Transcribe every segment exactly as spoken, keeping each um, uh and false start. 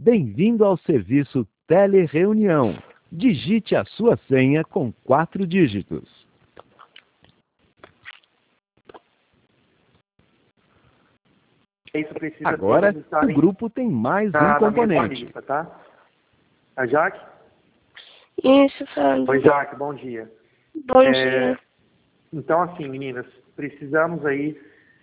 Bem-vindo ao serviço Telereunião. Digite a sua senha com quatro dígitos. Isso precisa Agora, todos o estarem grupo tem mais na, um na mesma componente. lista, tá? A Jaque? Isso, Sandro. Oi, Jaque, bom dia. Bom É, dia. Então, assim, meninas, precisamos aí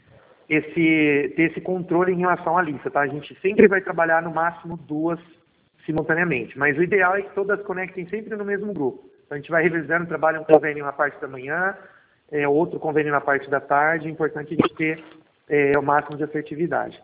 esse, ter esse controle em relação à lista, tá? A gente sempre vai trabalhar no máximo duas simultaneamente, mas o ideal é que todas conectem sempre no mesmo grupo. Então, a gente vai revisando, trabalha um convênio na parte da manhã, é, outro convênio na parte da tarde. É importante a gente ter é, o máximo de assertividade.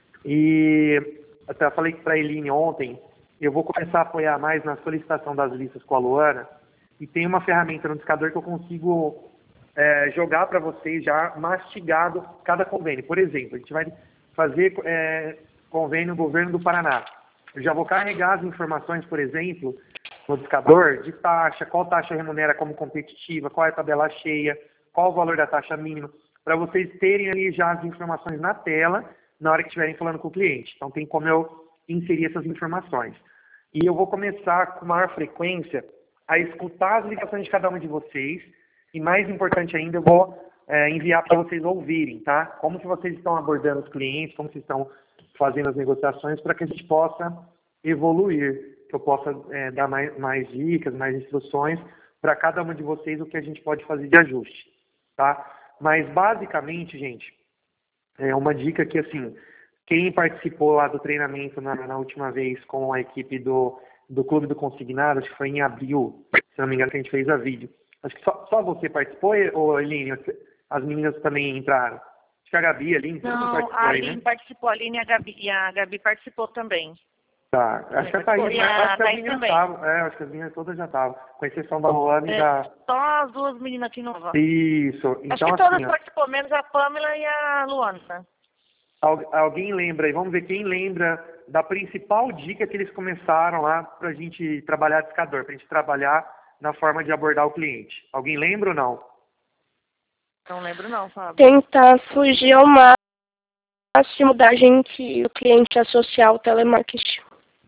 E até falei para a Eline ontem, eu vou começar a apoiar mais na solicitação das listas com a Luana, e tem uma ferramenta no discador que eu consigo é, jogar para vocês já mastigado cada convênio. Por exemplo, a gente vai fazer é, convênio Governo do Paraná. Eu já vou carregar as informações, por exemplo, no discador de taxa, qual taxa remunera como competitiva, qual é a tabela cheia, qual o valor da taxa mínima, para vocês terem ali já as informações na tela na hora que estiverem falando com o cliente. Então tem como eu inserir essas informações. E eu vou começar com maior frequência a escutar as ligações de cada um de vocês, e mais importante ainda, eu vou é, enviar para vocês ouvirem, tá? Como que vocês estão abordando os clientes, como vocês estão fazendo as negociações, para que a gente possa evoluir, que eu possa é, dar mais, mais dicas, mais instruções para cada um de vocês, o que a gente pode fazer de ajuste, tá? Mas basicamente, gente, é uma dica que, assim, quem participou lá do treinamento na, na última vez com a equipe do, do Clube do Consignado, acho que foi em abril, se não me engano, que a gente fez a vídeo. Acho que só, só você participou, ou Eline, as meninas também entraram? Acho que a Gabi, a Aline, todo mundo Não, participou a aí, Aline né? participou, a Aline e a Gabi, e a Gabi participou também. Tá, acho que a Thaís, E né? a Acho que as Thaís meninas também. estavam, é, acho que as meninas todas já estavam, com exceção da Luana e É, da... só as duas meninas aqui no Isso, Acho então que todas assim, ó, participou, menos a Pamela e a Luana. Al- alguém lembra aí? Vamos ver quem lembra da principal dica que eles começaram lá para a gente trabalhar discador, para a gente trabalhar na forma de abordar o cliente. Alguém lembra ou não? Não lembro não, Fábio. Tentar fugir ao máximo da gente, o cliente associar ao telemarketing.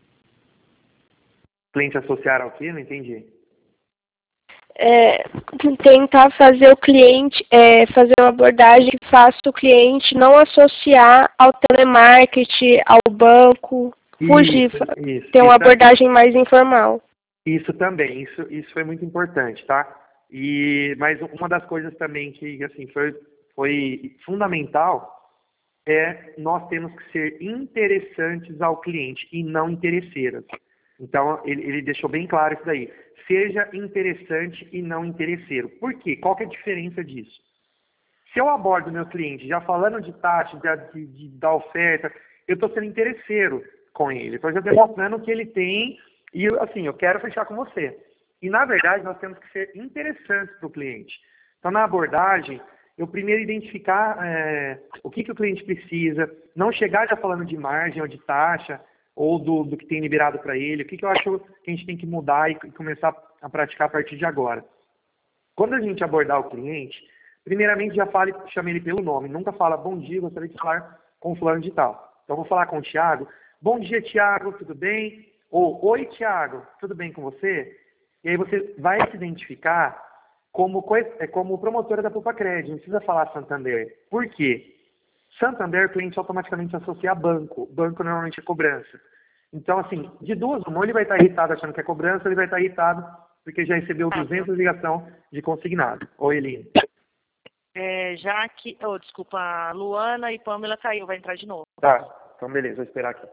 Cliente associar ao quê? Não entendi. É, tentar fazer o cliente, é, fazer uma abordagem que faça o cliente não associar ao telemarketing, ao banco, fugir, Isso, isso. ter uma Isso, abordagem mais informal. isso também, isso, isso foi muito importante, tá? E, mas uma das coisas também que assim, foi, foi fundamental é nós temos que ser interessantes ao cliente e não interesseiras. Então, ele, ele deixou bem claro isso daí. Seja interessante e não interesseiro. Por quê? Qual que é a diferença disso? Se eu abordo meu cliente já falando de taxa, de, de, de, da oferta, eu estou sendo interesseiro com ele. Estou já demonstrando o que ele tem e, assim, eu quero fechar com você. E, na verdade, nós temos que ser interessantes para o cliente. Então, na abordagem, eu primeiro identificar é, o que, que o cliente precisa, não chegar já falando de margem ou de taxa, ou do, do que tem liberado para ele, o que, que eu acho que a gente tem que mudar e começar a praticar a partir de agora. Quando a gente abordar o cliente, primeiramente já fale, chame ele pelo nome, nunca fala, bom dia, gostaria de falar com fulano de tal. Então, eu vou falar com o Thiago, bom dia, Thiago, tudo bem? Ou, oi, Thiago, tudo bem com você? E aí você vai se identificar como, como promotora da Pupacred, não precisa falar Santander. Por quê? Santander, o cliente automaticamente associa a banco. Banco normalmente é cobrança. Então, assim, de duas, uma, ele vai estar irritado achando que é cobrança, ele vai estar irritado porque já recebeu duzentas ligações de consignado. Oi, Eline. É, já que... Oh, desculpa, a Luana e Pamela caiu, vai entrar de novo. Tá, então beleza, vou esperar aqui.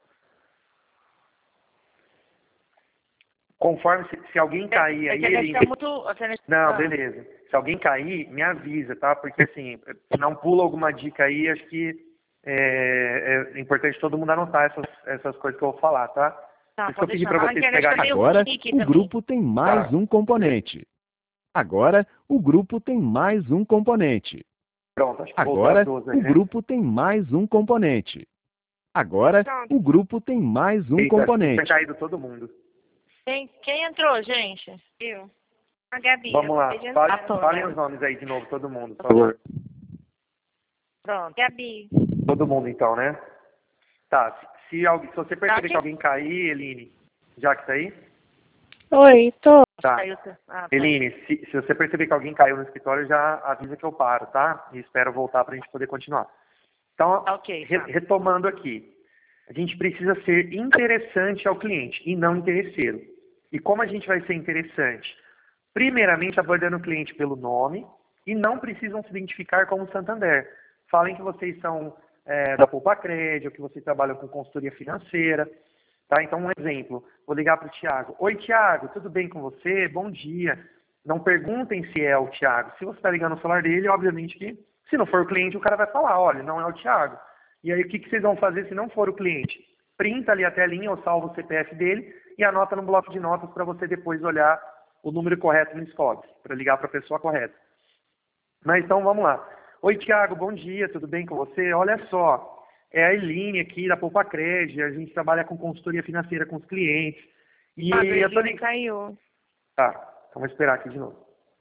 Conforme, se, se alguém cair é, aí, é que a Eline... gente tá muito... a gente- Não, ah. beleza. Se alguém cair, me avisa, tá? Porque, assim, não pula alguma dica aí, acho que é, é importante todo mundo anotar essas, essas coisas que eu vou falar, tá? Tá, Por isso que eu pode pedi deixar. para A vocês internet pegarem. tá meio Agora, ruim aqui o também. grupo tem mais Tá. um componente. Agora, o grupo tem mais um componente. Pronto, acho que voltou Agora, as duas aí, o né? grupo tem mais um componente. Agora, o grupo tem mais um Eita, componente. tinha caído todo mundo. Quem, quem entrou, gente? Eu. A Gabi. Vamos lá, acabei de fale- entrar. falem os nomes aí de novo, todo mundo, por favor. Pronto, Gabi. Todo mundo, então, né? Tá, se, Se, alguém, se você perceber Tá que alguém cair, Eline, já que tá aí? Oi, tô. Tá. Caiu, ah, tá. Eline, se, se você perceber que alguém caiu no escritório, já avisa que eu paro, tá? E espero voltar para a gente poder continuar. Então, Ok, re- tá. retomando aqui, a gente precisa ser interessante ao cliente e não interesseiro. E como a gente vai ser interessante? Primeiramente, abordando o cliente pelo nome e não precisam se identificar como Santander. Falem que vocês são é, da Poupa Crédito, que vocês trabalham com consultoria financeira. Tá? Então, um exemplo, vou ligar para o Thiago. Oi, Thiago, tudo bem com você? Bom dia. Não perguntem se é o Thiago. Se você está ligando no celular dele, obviamente que, se não for o cliente, o cara vai falar, olha, não é o Thiago. E aí, o que, que vocês vão fazer se não for o cliente? Printa ali a telinha ou salva o C P F dele e anota no bloco de notas para você depois olhar o número correto no Scott, para ligar para a pessoa correta. Mas então, vamos lá. Oi, Thiago, bom dia, tudo bem com você? Olha só. É a Eline aqui da Poupa Crédito, a gente trabalha com consultoria financeira com os clientes. E A eu tô Virgínia ligando. caiu. Tá, então vou esperar aqui de novo.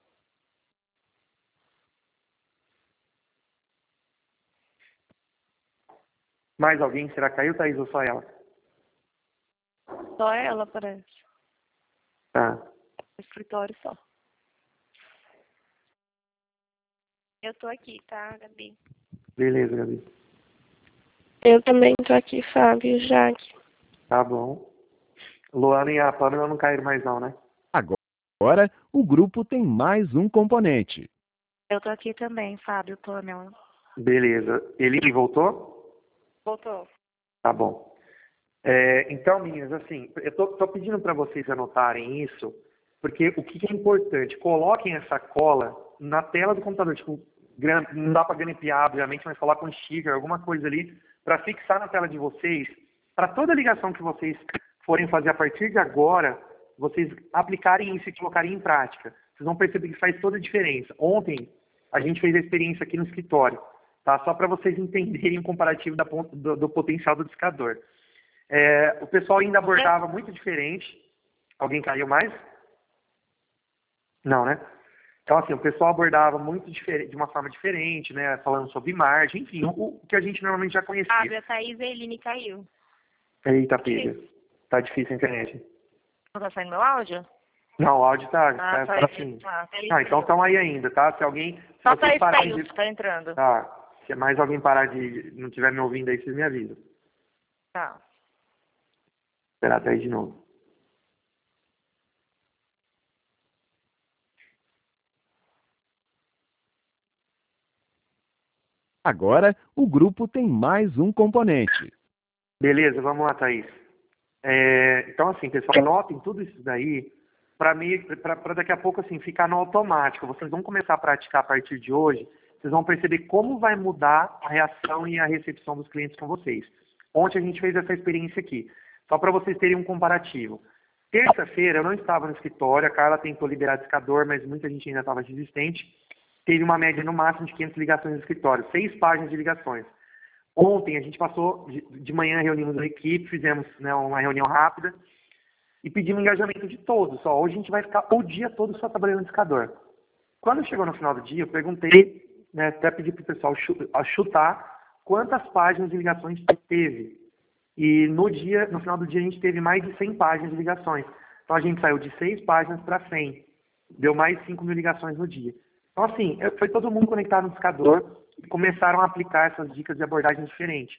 Mais alguém? Será que caiu, Thaís, ou só ela? Só ela, parece. Tá, No escritório só. Eu tô aqui, tá, Gabi? beleza, Gabi. Eu também tô aqui, Fábio, Jaque. Tá bom. Luana e a Pamela não caíram mais não, né? Agora, o grupo tem mais um componente. Eu tô aqui também, Fábio, Pamela. Beleza. Eline voltou? Voltou. Tá bom. É, então, meninas, assim, eu tô, tô pedindo para vocês anotarem isso, porque o que, que é importante? Coloquem essa cola na tela do computador, tipo, gran- não dá para grampear, obviamente, mas coloca um sticker, alguma coisa ali, para fixar na tela de vocês, para toda ligação que vocês forem fazer a partir de agora, vocês aplicarem isso e colocarem em prática. Vocês vão perceber que faz toda a diferença. Ontem, a gente fez a experiência aqui no escritório, tá? Só para vocês entenderem o comparativo da, pon- do, do potencial do discador. É, o pessoal ainda abordava muito diferente. Alguém caiu mais? Não, né? Então, assim, o pessoal abordava muito diferente, de uma forma diferente, né? Falando sobre margem, enfim, o, o que a gente normalmente já conhecia. Fábio, a Thaís e a Eline caiu. Eita, pega. Tá difícil a internet. Não tá saindo meu áudio? Não, o áudio tá, Ah, tá, tá tá aí. assim. Ah, Thaís Ah, então caiu. estão aí ainda, tá? Se alguém... Se Só a vocês Thaís pararem caiu, de... tá entrando. Tá. Se mais alguém parar de... não estiver me ouvindo aí, vocês me avisam. Tá. Esperar até aí de novo. Agora, o grupo tem mais um componente. Beleza, vamos lá, Thaís. É, então, assim, pessoal, anotem tudo isso daí para mim, para daqui a pouco, assim, ficar no automático. Vocês vão começar a praticar a partir de hoje, vocês vão perceber como vai mudar a reação e a recepção dos clientes com vocês. Ontem a gente fez essa experiência aqui, só para vocês terem um comparativo. Terça-feira eu não estava no escritório, a Carla tentou liberar discador, mas muita gente ainda estava resistente. Teve uma média no máximo de quinhentas ligações no escritório, seis páginas de ligações. Ontem a gente passou, de, de manhã reunimos a equipe, fizemos, né, uma reunião rápida e pedimos engajamento de todos. Só, hoje a gente vai ficar o dia todo só trabalhando no discador. Quando chegou no final do dia, eu perguntei, né, até pedi para o pessoal chutar quantas páginas de ligações teve. E no, dia, no final do dia a gente teve mais de cem páginas de ligações. Então a gente saiu de seis páginas para cem. Deu mais de cinco mil ligações no dia. Então, assim, foi todo mundo conectado no discador e começaram a aplicar essas dicas de abordagem diferente.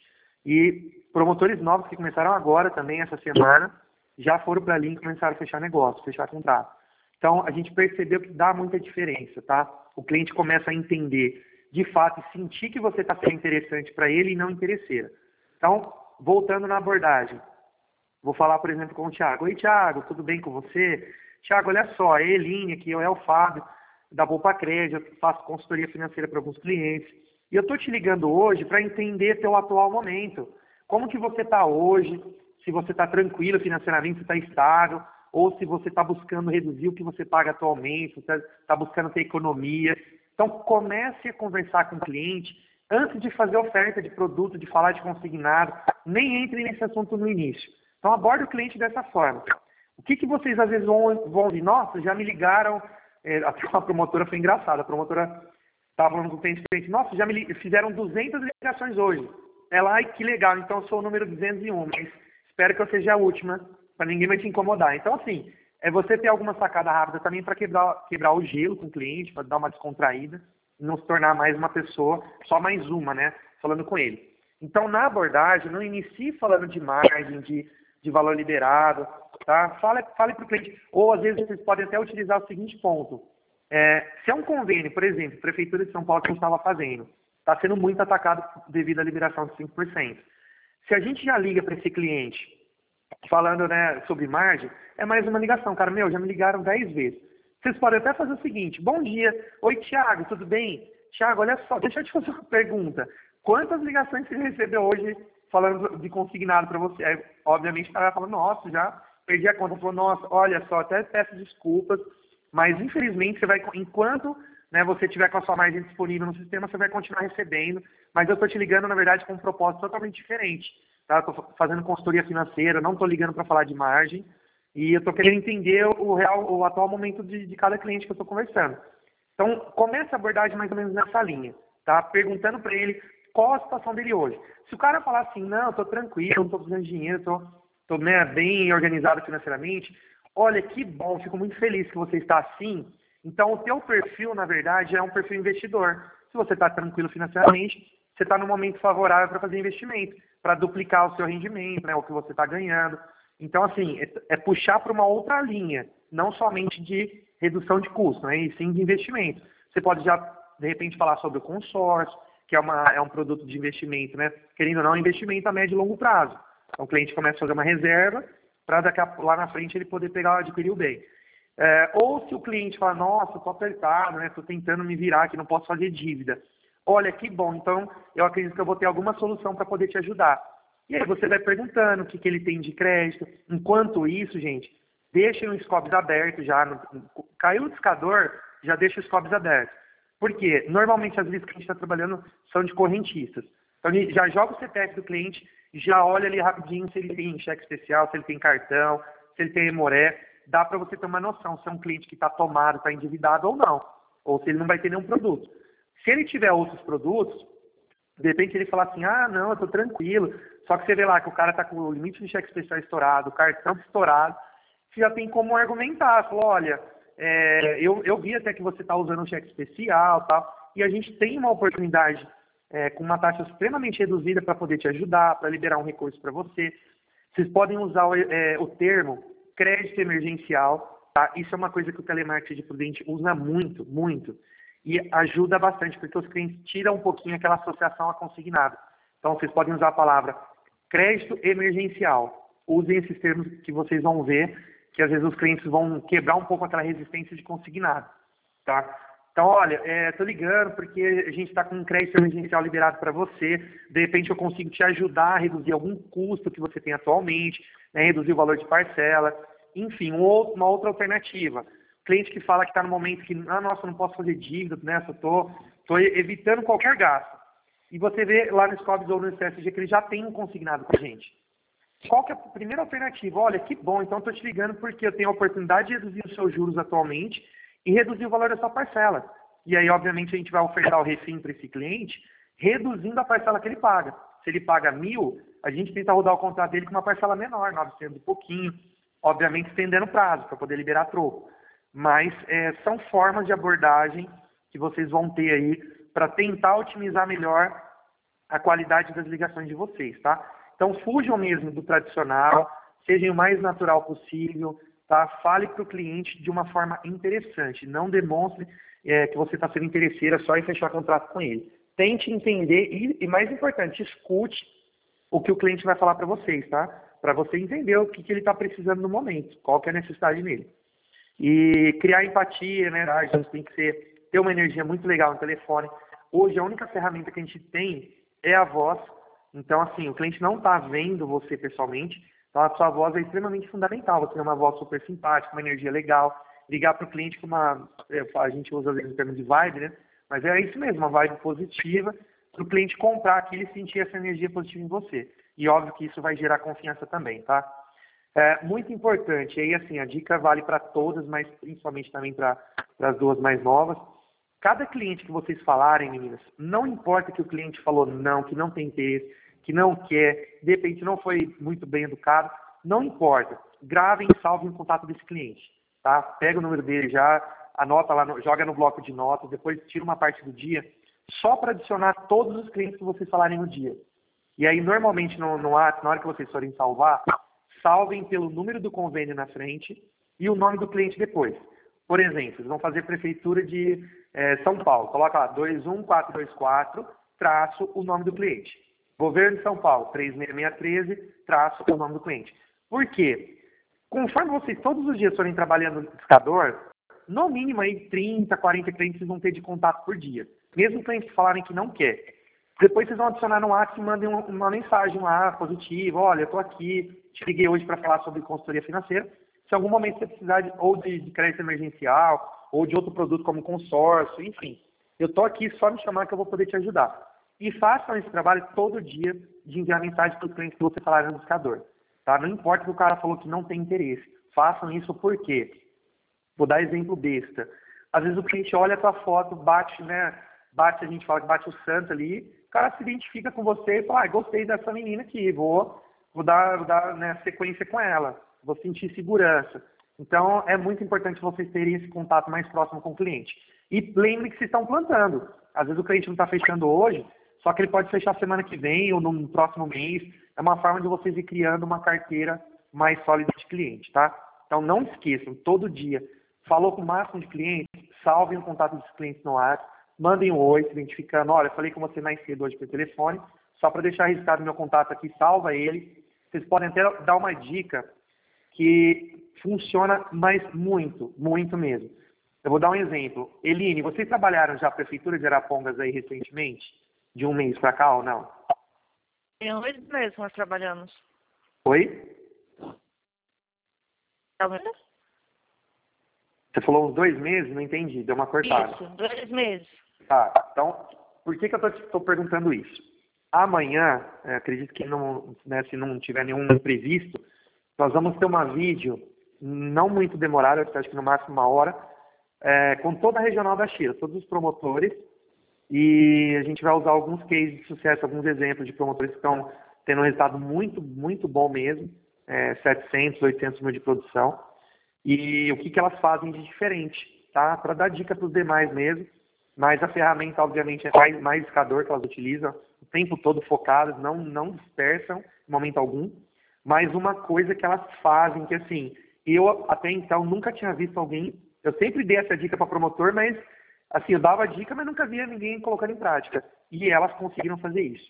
E promotores novos que começaram agora também, essa semana, já foram para ali e começaram a fechar negócio, fechar contrato. Então, a gente percebeu que dá muita diferença, tá? O cliente começa a entender, de fato, e sentir que você está sendo interessante para ele e não interesseira. Então, voltando na abordagem, vou falar, por exemplo, com o Thiago. Oi, Thiago, tudo bem com você? Thiago, olha só, é a Eline aqui, é o Fábio, da Poupa Crédito, eu faço consultoria financeira para alguns clientes. E eu estou te ligando hoje para entender teu atual momento. Como que você está hoje, se você está tranquilo financeiramente, se está estável, ou se você está buscando reduzir o que você paga atualmente, se está tá buscando ter economia. Então, comece a conversar com o cliente antes de fazer oferta de produto, de falar de consignado. Nem entre nesse assunto no início. Então, aborde o cliente dessa forma. O que, que vocês às vezes vão, vão ouvir? Nossa, já me ligaram... É, até uma promotora foi engraçada. A promotora estava falando com o cliente, nossa, já me fizeram duzentas ligações hoje. ela, ai, que legal, então eu sou o número duzentos e um, mas espero que eu seja a última, para ninguém vai te incomodar. Então, assim, é você ter alguma sacada rápida também para quebrar, quebrar o gelo com o cliente, para dar uma descontraída, e não se tornar mais uma pessoa, só mais uma, né, falando com ele. Então, na abordagem, não inicie falando de margem, de, de valor liberado, tá? Fale, fale para o cliente, ou às vezes vocês podem até utilizar o seguinte ponto. É, se é um convênio, por exemplo, Prefeitura de São Paulo que a gente estava fazendo, está sendo muito atacado devido à liberação de cinco por cento. Se a gente já liga para esse cliente, falando, né, sobre margem, é mais uma ligação. Cara, meu, já me ligaram dez vezes. Vocês podem até fazer o seguinte, bom dia, oi Thiago, tudo bem? Thiago, olha só, deixa eu te fazer uma pergunta. Quantas ligações você recebeu hoje falando de consignado para você? Aí, obviamente, o cara vai falar, nossa, já perdi a conta. Falou, nossa, olha só, até peço desculpas, mas infelizmente você vai, enquanto, né, você tiver com a sua margem disponível no sistema, você vai continuar recebendo, mas eu estou te ligando, na verdade, com um propósito totalmente diferente. Tá? Estou fazendo consultoria financeira, não estou ligando para falar de margem, e eu estou querendo entender o real, o atual momento de, de cada cliente que eu estou conversando. Então, comece a abordagem mais ou menos nessa linha, tá? Perguntando para ele qual a situação dele hoje. Se o cara falar assim, não, estou tranquilo, não estou precisando de dinheiro, estou né, bem organizado financeiramente, olha, que bom, fico muito feliz que você está assim. Então, o teu perfil, na verdade, é um perfil investidor. Se você está tranquilo financeiramente, você está no momento favorável para fazer investimento, para duplicar o seu rendimento, né, o que você está ganhando. Então, assim, é, é puxar para uma outra linha, não somente de redução de custo, né, e sim de investimento. Você pode já, de repente, falar sobre o consórcio, que é, uma, é um produto de investimento, né, querendo ou não, investimento a médio e longo prazo. Então, o cliente começa a fazer uma reserva para daqui a, lá na frente ele poder pegar adquirir o bem. É, ou se o cliente fala, nossa, estou apertado, né, estou tentando me virar aqui, não posso fazer dívida. Olha, que bom, então eu acredito que eu vou ter alguma solução para poder te ajudar. E aí você vai perguntando o que, que ele tem de crédito. Enquanto isso, gente, deixem os scopes abertos já. No, caiu o discador, já deixa os scopes abertos. Por quê? Normalmente as vezes que a gente está trabalhando são de correntistas. Então a gente já joga o C P F do cliente, já olha ali rapidinho se ele tem cheque especial, se ele tem cartão, se ele tem Emoré. Dá para você ter uma noção se é um cliente que está tomado, está endividado ou não. Ou se ele não vai ter nenhum produto. Se ele tiver outros produtos, de repente ele falar assim, ah, não, eu estou tranquilo. Só que você vê lá que o cara está com o limite de cheque especial estourado, o cartão estourado, você já tem como argumentar. Falou, olha, é, eu, eu vi até que você está usando um cheque especial e tal, e a gente tem uma oportunidade é, com uma taxa extremamente reduzida para poder te ajudar, para liberar um recurso para você. Vocês podem usar o, é, o termo crédito emergencial, tá? Isso é uma coisa que o telemarketing de Prudente usa muito, muito. E ajuda bastante, porque os clientes tiram um pouquinho aquela associação a consignado. Então, vocês podem usar a palavra crédito emergencial. Usem esses termos que vocês vão ver, que às vezes os clientes vão quebrar um pouco aquela resistência de consignado. Tá? Então, olha, estou é, ligando porque a gente está com um crédito emergencial liberado para você. De repente, eu consigo te ajudar a reduzir algum custo que você tem atualmente, né, reduzir o valor de parcela. Enfim, um outro, uma outra alternativa. Cliente que fala que está no momento que, ah, nossa, não posso fazer dívida, né? Só estou tô, tô evitando qualquer gasto. E você vê lá no Scopes ou no C S G que ele já tem um consignado com a gente. Qual que é a primeira alternativa? Olha, que bom, então estou te ligando porque eu tenho a oportunidade de reduzir os seus juros atualmente e reduzir o valor da sua parcela. E aí, obviamente, a gente vai ofertar o refim para esse cliente, reduzindo a parcela que ele paga. Se ele paga mil, a gente tenta rodar o contrato dele com uma parcela menor, novecentos e pouquinho, obviamente estendendo o prazo para poder liberar troco. Mas é, são formas de abordagem que vocês vão ter aí para tentar otimizar melhor a qualidade das ligações de vocês, tá? Então, fujam mesmo do tradicional, sejam o mais natural possível, tá? Fale para o cliente de uma forma interessante, não demonstre é, que você está sendo interesseira só em fechar contrato com ele. Tente entender e, e mais importante, escute o que o cliente vai falar para vocês, tá? Para você entender o que, que ele está precisando no momento, qual que é a necessidade nele. E criar empatia, né? A gente tem que ser, ter uma energia muito legal no telefone. Hoje, a única ferramenta que a gente tem é a voz. Então, assim, o cliente não está vendo você pessoalmente, então a sua voz é extremamente fundamental. Você tem uma voz super simpática, uma energia legal. Ligar para o cliente com uma, a gente usa às vezes o termo de vibe, né? Mas é isso mesmo, uma vibe positiva, para o cliente comprar aquilo e sentir essa energia positiva em você. E óbvio que isso vai gerar confiança também, tá? É muito importante, e aí assim, a dica vale para todas, mas principalmente também para as duas mais novas. Cada cliente que vocês falarem, meninas, não importa que o cliente falou não, que não tem interesse, que não quer, de repente não foi muito bem educado, não importa. Gravem e salvem o contato desse cliente, tá? Pega o número dele já, anota lá, no, joga no bloco de notas, depois tira uma parte do dia, só para adicionar todos os clientes que vocês falarem no dia. E aí, normalmente, no, no ato, na hora que vocês forem salvar, salvem pelo número do convênio na frente e o nome do cliente depois. Por exemplo, vocês vão fazer prefeitura de é, São Paulo. Coloca lá, dois um quatro dois quatro, traço o nome do cliente. Governo de São Paulo, três seis seis um três, traço o nome do cliente. Por quê? Conforme vocês todos os dias forem trabalhando no discador, no mínimo aí trinta, quarenta clientes vocês vão ter de contato por dia. Mesmo clientes que falarem que não quer. Depois vocês vão adicionar no WhatsApp e mandem uma, uma mensagem lá positiva. Olha, eu estou aqui, te liguei hoje para falar sobre consultoria financeira. Se em algum momento você precisar de, ou de, de crédito emergencial, ou de outro produto como consórcio, enfim. Eu estou aqui, só me chamar que eu vou poder te ajudar. E façam esse trabalho todo dia de enviar mensagem para os clientes que você falar no buscador. Tá? Não importa que o cara falou que não tem interesse. Façam isso por quê? Vou dar exemplo besta. Às vezes o cliente olha a tua foto, bate, né? Bate, a gente fala que bate o santo ali, o cara se identifica com você e fala, ah, gostei dessa menina aqui, vou, vou dar, vou dar né, sequência com ela, vou sentir segurança. Então, é muito importante vocês terem esse contato mais próximo com o cliente. E lembrem que vocês estão plantando. Às vezes o cliente não está fechando hoje, só que ele pode fechar semana que vem ou no próximo mês. É uma forma de vocês ir criando uma carteira mais sólida de cliente, tá? Então, não esqueçam, todo dia, falou com o máximo de clientes, salvem o contato dos clientes no WhatsApp, mandem um oi, se identificando, olha, falei com você mais cedo hoje por telefone, só para deixar registrado meu contato aqui, salva ele. Vocês podem até dar uma dica que funciona, mas muito, muito mesmo. Eu vou dar um exemplo. Eline, vocês trabalharam já a Prefeitura de Arapongas aí recentemente? De um mês para cá ou não? Tem dois meses nós trabalhamos. Oi? Tá vendo? Você falou uns dois meses? Não entendi, deu uma cortada. Isso, dois meses. Tá, então, por que que eu estou perguntando isso? Amanhã, é, acredito que não, né, se não tiver nenhum imprevisto, nós vamos ter uma vídeo, não muito demorada, acho que no máximo uma hora, é, com toda a regional da Chira, todos os promotores, e a gente vai usar alguns cases de sucesso, alguns exemplos de promotores que estão tendo um resultado muito, muito bom mesmo, é, setecentos, oitocentos mil de produção, e o que, que elas fazem de diferente, tá? Para dar dica para os demais mesmo. Mas a ferramenta, obviamente, é mais, mais discador que elas utilizam, o tempo todo focadas, não, não dispersam em momento algum. Mas uma coisa que elas fazem, que assim, eu até então nunca tinha visto alguém, eu sempre dei essa dica para promotor, mas assim, eu dava a dica, mas nunca via ninguém colocando em prática. E elas conseguiram fazer isso.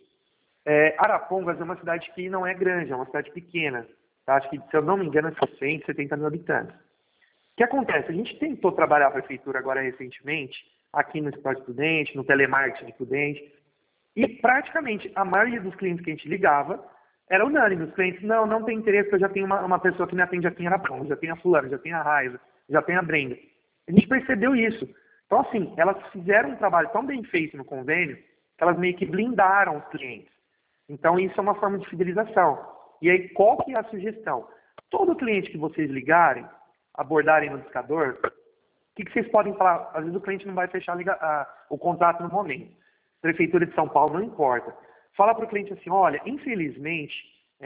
É, Arapongas é uma cidade que não é grande, é uma cidade pequena. Tá? Acho que, se eu não me engano, é cento, setenta mil habitantes. O que acontece? A gente tentou trabalhar a prefeitura agora recentemente, aqui no Esporte Prudente, no telemarketing de Prudente, e praticamente a maioria dos clientes que a gente ligava era unânime. Os clientes, não, não tem interesse, porque eu já tenho uma, uma pessoa que me atende aqui em Arapongas, já tenho a fulana, já tenho a Raiza, já tenho a Brenda. A gente percebeu isso. Então, assim, elas fizeram um trabalho tão bem feito no convênio, que elas meio que blindaram os clientes. Então, isso é uma forma de fidelização. E aí, qual que é a sugestão? Todo cliente que vocês ligarem, abordarem no discador, o que, que vocês podem falar? Às vezes o cliente não vai fechar liga, ah, o contrato no momento. Prefeitura de São Paulo, não importa. Fala para o cliente assim, olha, infelizmente,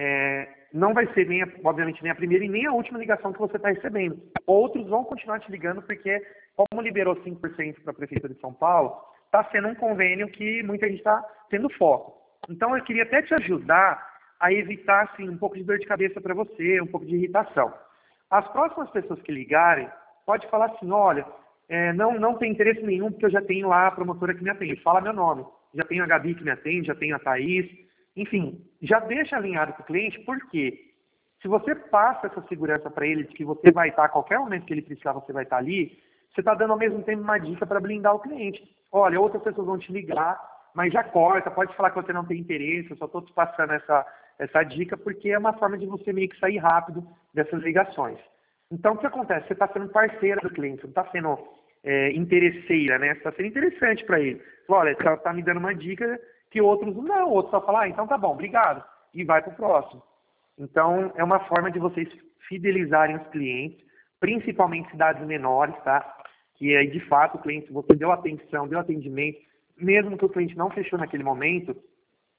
é, não vai ser, nem a, obviamente, nem a primeira e nem a última ligação que você está recebendo. Outros vão continuar te ligando porque, como liberou cinco por cento para a Prefeitura de São Paulo, está sendo um convênio que muita gente está tendo foco. Então, eu queria até te ajudar a evitar assim, um pouco de dor de cabeça para você, um pouco de irritação. As próximas pessoas que ligarem, pode falar assim, olha, é, não, não tem interesse nenhum, porque eu já tenho lá a promotora que me atende. Fala meu nome. Já tenho a Gabi que me atende, já tenho a Thaís. Enfim, já deixa alinhado com o cliente, porque se você passa essa segurança para ele, de que você vai estar, a qualquer momento que ele precisar, você vai estar ali, você está dando ao mesmo tempo uma dica para blindar o cliente. Olha, outras pessoas vão te ligar, mas já corta, pode falar que você não tem interesse, eu só estou te passando essa, essa dica, porque é uma forma de você meio que sair rápido dessas ligações. Então, o que acontece? Você está sendo parceira do cliente, você não está sendo é, interesseira, né? Você está sendo interessante para ele. Olha, você está me dando uma dica que outros não, outros só falam, ah, então tá bom, obrigado, e vai para o próximo. Então, é uma forma de vocês fidelizarem os clientes, principalmente cidades menores, tá? Que aí, de fato, o cliente, você deu atenção, deu atendimento, mesmo que o cliente não fechou naquele momento,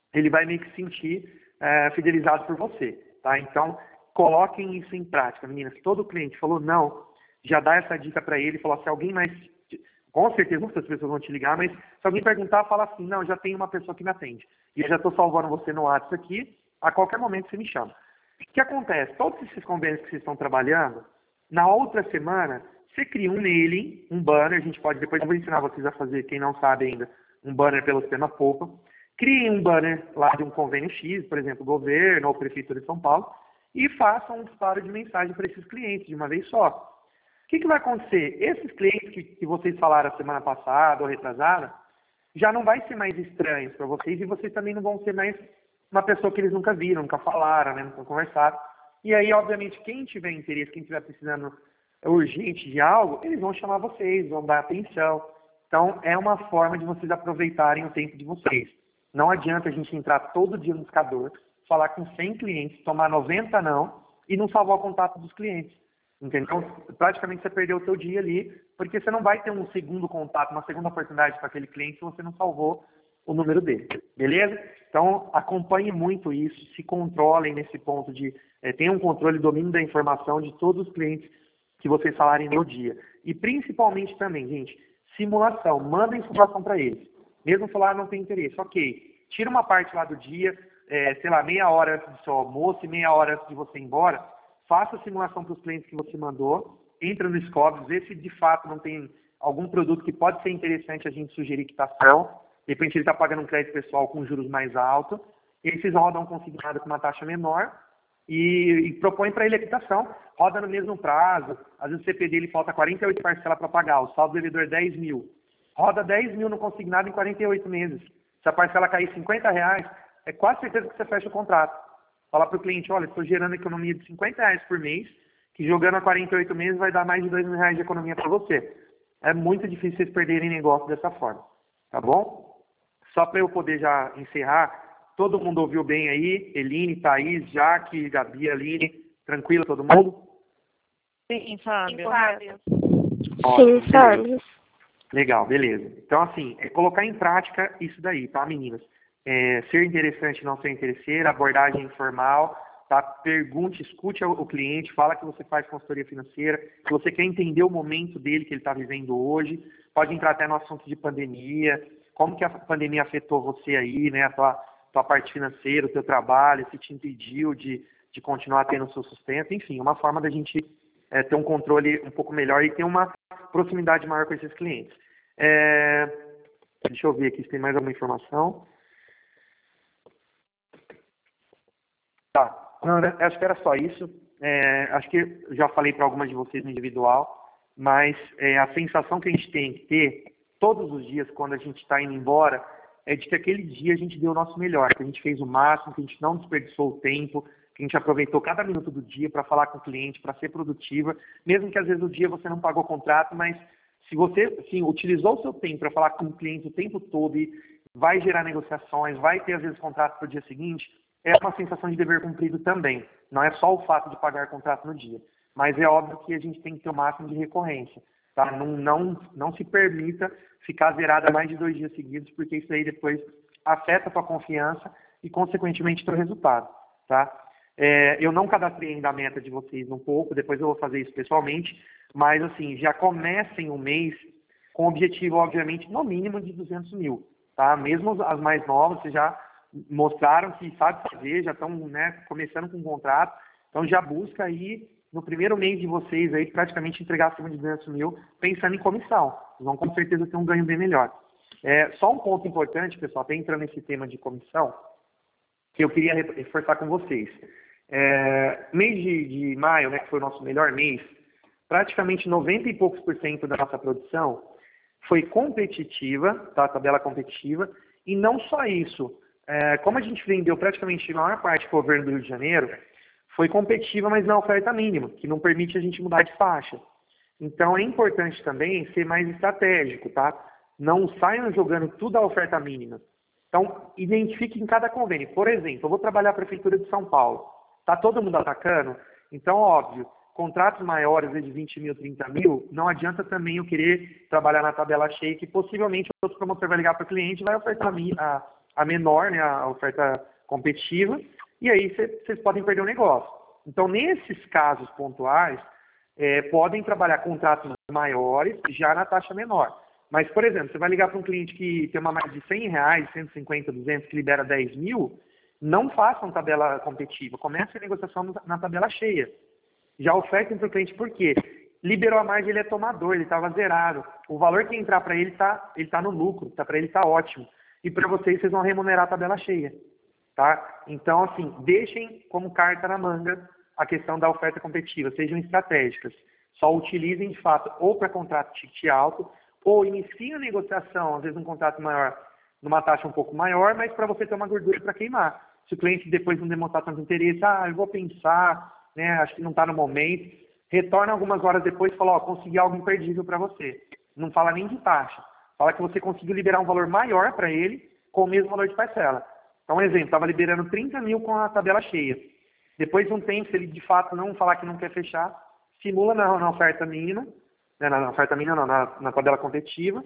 ele vai meio que se sentir é, fidelizado por você, tá? Então, coloquem isso em prática, meninas. Todo cliente falou não, já dá essa dica para ele, falou, se alguém mais, com certeza muitas pessoas vão te ligar, mas se alguém perguntar, fala assim, não, já tem uma pessoa que me atende. E eu já estou salvando você no WhatsApp aqui, a qualquer momento você me chama. O que acontece? Todos esses convênios que vocês estão trabalhando, na outra semana, você cria um mailing, um banner, a gente pode, depois eu vou ensinar vocês a fazer, quem não sabe ainda, um banner pelo sistema Poupa. Criem um banner lá de um convênio X, por exemplo, governo ou prefeitura de São Paulo, e façam um disparo de mensagem para esses clientes de uma vez só. O que, que vai acontecer? Esses clientes que, que vocês falaram a semana passada ou retrasada, já não vai ser mais estranhos para vocês e vocês também não vão ser mais uma pessoa que eles nunca viram, nunca falaram, né, nunca conversaram. E aí, obviamente, quem tiver interesse, quem estiver precisando urgente de algo, eles vão chamar vocês, vão dar atenção. Então, é uma forma de vocês aproveitarem o tempo de vocês. Não adianta a gente entrar todo dia no buscador, falar com cem clientes, tomar noventa não e não salvar o contato dos clientes. Entendeu? Praticamente você perdeu o seu dia ali, porque você não vai ter um segundo contato, uma segunda oportunidade para aquele cliente se você não salvou o número dele. Beleza? Então, acompanhe muito isso, se controlem nesse ponto de... É, tenham um controle, domínio da informação de todos os clientes que vocês falarem no dia. E principalmente também, gente, simulação. Mandem simulação para eles. Mesmo falar não tem interesse. Ok, tira uma parte lá do dia, é, sei lá, meia hora antes do seu almoço e meia hora antes de você ir embora, faça a simulação para os clientes que você mandou, entra no Scopus, vê se de fato não tem algum produto que pode ser interessante a gente sugerir quitação. De repente ele está pagando um crédito pessoal com juros mais altos, e aí vocês rodam um consignado com uma taxa menor e, e propõem para ele a quitação, roda no mesmo prazo, às vezes o C P dele falta quarenta e oito parcelas para pagar, o saldo do devedor é dez mil. Roda dez mil no consignado em quarenta e oito meses. Se a parcela cair cinquenta reais, é quase certeza que você fecha o contrato. Fala para o cliente, olha, estou gerando economia de cinquenta reais por mês, que jogando a quarenta e oito meses vai dar mais de dois mil reais de economia para você. É muito difícil vocês perderem negócio dessa forma, tá bom? Só para eu poder já encerrar, todo mundo ouviu bem aí? Eline, Thaís, Jaque, Gabi, Aline, tranquilo todo mundo? Sim, Fábio. Sim, Fábio. Legal, beleza. Então, assim, é colocar em prática isso daí, tá, meninas? É, ser interessante, não ser interesseira, abordagem informal, tá? Pergunte, escute o cliente, fala que você faz consultoria financeira, que você quer entender o momento dele que ele está vivendo hoje, pode entrar até no assunto de pandemia, como que a pandemia afetou você aí, né, a tua, tua parte financeira, o teu trabalho, se te impediu de, de continuar tendo o seu sustento, enfim, uma forma da gente é, ter um controle um pouco melhor e ter uma proximidade maior com esses clientes. É, deixa eu ver aqui se tem mais alguma informação. Tá, não, acho que era só isso. É, acho que já falei para algumas de vocês no individual, mas é, a sensação que a gente tem que ter todos os dias quando a gente está indo embora é de que aquele dia a gente deu o nosso melhor, que a gente fez o máximo, que a gente não desperdiçou o tempo, que a gente aproveitou cada minuto do dia para falar com o cliente, para ser produtiva, mesmo que às vezes o dia você não pagou o contrato, mas se você sim, utilizou o seu tempo para falar com o cliente o tempo todo e vai gerar negociações, vai ter às vezes contrato para o dia seguinte, é uma sensação de dever cumprido também. Não é só o fato de pagar contrato no dia, mas é óbvio que a gente tem que ter o máximo de recorrência. Tá? Não, não, não se permita ficar zerada mais de dois dias seguidos, porque isso aí depois afeta a tua confiança e, consequentemente, o teu resultado. Tá? É, eu não cadastrei ainda a meta de vocês um pouco, depois eu vou fazer isso pessoalmente, mas, assim, já comecem o mês com o objetivo, obviamente, no mínimo de duzentos mil. Tá? Mesmo as mais novas, vocês já mostraram que sabe fazer, já estão, né, começando com um contrato, então já busca aí no primeiro mês de vocês aí praticamente entregar acima de duzentos mil pensando em comissão. Vocês vão com certeza ter um ganho bem melhor. É, só um ponto importante, pessoal, até entrando nesse tema de comissão, que eu queria reforçar com vocês. É, mês de, de maio, né, que foi o nosso melhor mês, praticamente noventa e poucos por cento da nossa produção foi competitiva, tá, tabela competitiva, e não só isso. É, como a gente vendeu praticamente a maior parte do governo do Rio de Janeiro, foi competitiva, mas na oferta mínima, que não permite a gente mudar de faixa. Então é importante também ser mais estratégico, tá? Não saiam jogando tudo à oferta mínima. Então, identifique em cada convênio. Por exemplo, eu vou trabalhar a Prefeitura de São Paulo. Está todo mundo atacando? Então, óbvio, contratos maiores de vinte mil, trinta mil, não adianta também eu querer trabalhar na tabela cheia, que possivelmente o outro promotor vai ligar para o cliente e vai ofertar a, a menor, né, a oferta competitiva, e aí vocês podem perder o negócio. Então, nesses casos pontuais, é, podem trabalhar contratos maiores já na taxa menor. Mas, por exemplo, você vai ligar para um cliente que tem uma margem de cem reais, cento e cinquenta, duzentos, que libera dez mil, não façam tabela competitiva, comece a negociação na tabela cheia. Já ofertem para o cliente, por quê? Liberou a margem, ele é tomador, ele estava zerado. O valor que entrar para ele está ele tá no lucro, tá, para ele está ótimo. E para vocês, vocês vão remunerar a tabela cheia. Tá? Então, assim, deixem como carta na manga a questão da oferta competitiva, sejam estratégicas. Só utilizem, de fato, ou para contrato ticket alto, ou iniciem a negociação, às vezes um contrato maior, numa taxa um pouco maior, mas para você ter uma gordura para queimar. Se o cliente depois não demonstrar tanto interesse, ah, eu vou pensar, né, acho que não está no momento, retorna algumas horas depois e fala, ó, consegui algo imperdível para você. Não fala nem de taxa. Fala que você conseguiu liberar um valor maior para ele com o mesmo valor de parcela. Então, um exemplo, estava liberando trinta mil com a tabela cheia. Depois de um tempo, se ele de fato não falar que não quer fechar, simula na, na oferta mínima, né, na, na oferta mínima não, na, na tabela competitiva,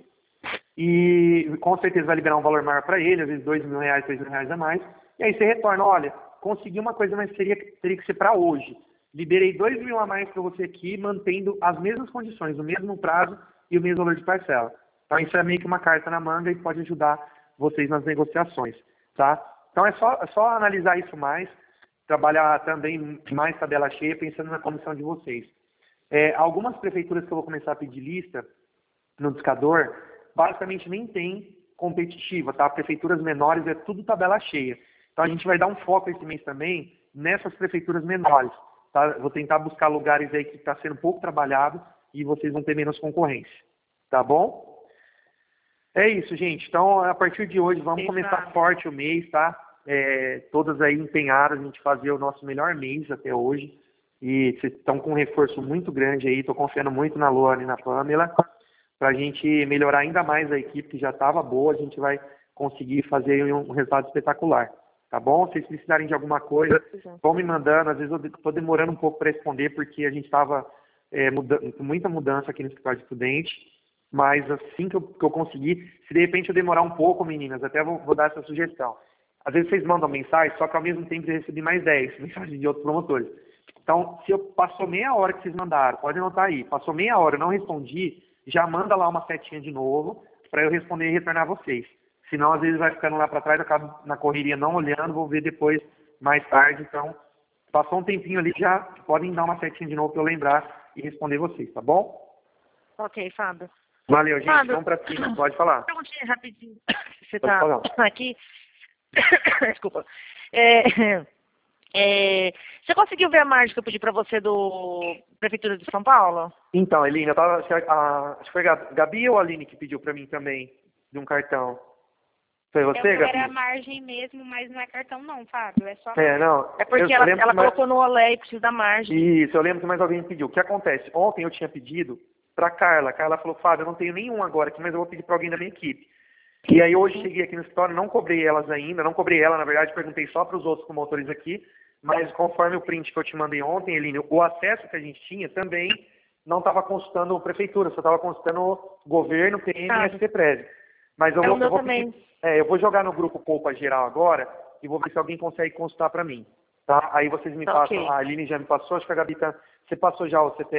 e com certeza vai liberar um valor maior para ele, às vezes dois mil reais, três mil reais a mais, e aí você retorna, olha, consegui uma coisa, mas seria, teria que ser para hoje. Liberei dois mil a mais para você aqui, mantendo as mesmas condições, o mesmo prazo e o mesmo valor de parcela. Então isso é meio que uma carta na manga e pode ajudar vocês nas negociações, tá? Então é só, é só analisar isso mais, trabalhar também mais tabela cheia, pensando na comissão de vocês. É, algumas prefeituras que eu vou começar a pedir lista no discador, basicamente nem tem competitiva, tá? Prefeituras menores é tudo tabela cheia. Então a gente vai dar um foco esse mês também nessas prefeituras menores, tá? Vou tentar buscar lugares aí que está sendo pouco trabalhado e vocês vão ter menos concorrência, tá bom? É isso, gente. Então, a partir de hoje, vamos Exato. começar forte o mês, tá? É, todas aí empenhadas a gente fazer o nosso melhor mês até hoje. E vocês estão com um reforço muito grande aí. Estou confiando muito na Luana e na Pamela para a gente melhorar ainda mais a equipe que já estava boa. A gente vai conseguir fazer um resultado espetacular, tá bom? Se vocês precisarem de alguma coisa, vão me mandando. Às vezes eu estou demorando um pouco para responder porque a gente estava é, muda com muita mudança aqui no escritório de estudante. Mas assim que eu, que eu conseguir, se de repente eu demorar um pouco, meninas, até vou, vou dar essa sugestão. Às vezes vocês mandam mensagem, só que ao mesmo tempo eu recebi mais dez mensagens de outros promotores. Então, se eu passou meia hora que vocês mandaram, pode anotar aí, passou meia hora, eu não respondi, já manda lá uma setinha de novo, para eu responder e retornar vocês. Senão, às vezes vai ficando lá para trás, eu acabo na correria não olhando, vou ver depois, mais tarde. Então, passou um tempinho ali, já podem dar uma setinha de novo para eu lembrar e responder vocês, tá bom? Ok, Fábio. Valeu, gente. Fábio, Vamos pra cima. Pode falar. Perguntinha rapidinho. Você Pode tá falar. aqui. Desculpa. É, é, você conseguiu ver a margem que eu pedi para você do Prefeitura de São Paulo? Então, Eline, eu tava, a, acho que foi a Gabi ou a Aline que pediu para mim também, de um cartão. Foi você, eu Gabi? era margem mesmo, mas não é cartão não, Fábio. É só É, não. É porque eu, ela, eu ela mais... colocou no Olé e precisa da margem. Isso, eu lembro que mais alguém pediu. O que acontece? Ontem eu tinha pedido para Carla. A Carla falou, Fábio, eu não tenho nenhum agora aqui, mas eu vou pedir para alguém da minha equipe. E aí hoje cheguei aqui no escritório, não cobrei elas ainda, não cobrei ela, na verdade, perguntei só para os outros promotores aqui, mas conforme o print que eu te mandei ontem, Eline, o acesso que a gente tinha também não estava consultando a prefeitura, só estava consultando o governo, P M e S T Prévio. Mas eu É vou, o meu eu vou também. pedir, é, eu vou jogar no grupo Poupa Geral agora e vou ver se alguém consegue consultar para mim. Tá? Aí vocês me Tá, passam, ok. a Aline já me passou, acho que a Gabi tá, você passou já o C P